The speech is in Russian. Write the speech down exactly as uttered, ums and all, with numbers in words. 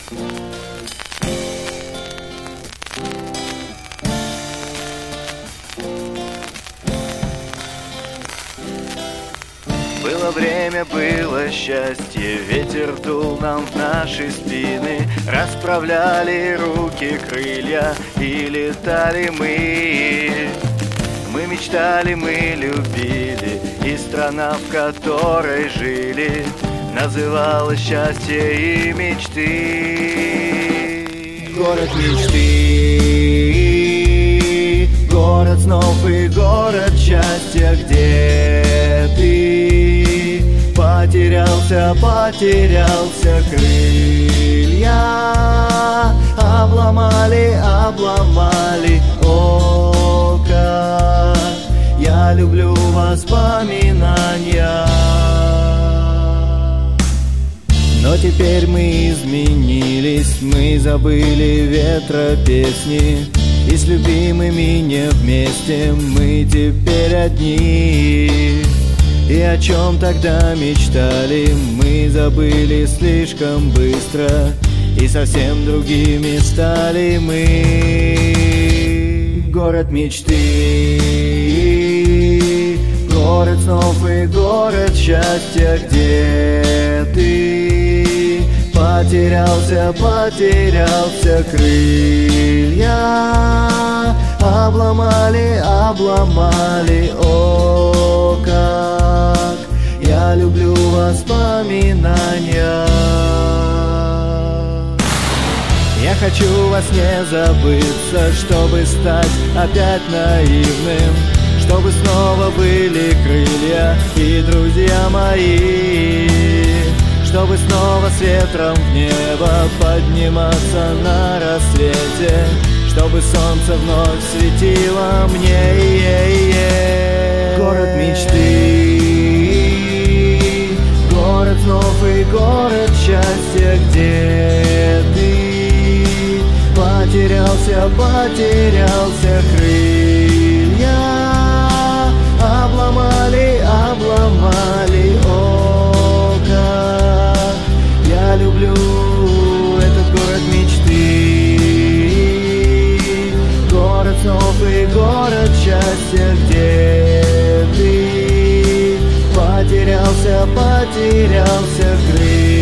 Было время, было счастье, ветер дул нам в наши спины, расправляли руки, крылья и летали мы. Мы мечтали, мы любили, и страна, в которой жили, называлась счастье и мечты. Город мечты, город снов и город счастья, где ты потерялся, потерялся, крылья обломали, обломали. О, как я люблю воспоминания. Но теперь мы изменились, мы забыли ветра песни, и с любимыми не вместе, мы теперь одни. И о чем тогда мечтали, мы забыли слишком быстро, и совсем другими стали мы. Город мечты, город снов и город счастья, где ты потерялся, потерялся, крылья обломали, обломали. О, как я люблю воспоминания. Я хочу во сне забыться, чтобы стать опять наивным, чтобы снова были крылья и друзья мои, чтобы снова с ветром в небо подниматься на рассвете, чтобы солнце вновь светило мне. Город мечты, город снов и город счастья, где ты потерялся, потерялся, крылья обломали, обломали. О, как я люблю этот город мечты, город снов и город счастья, где ты потерялся, потерялся, крылья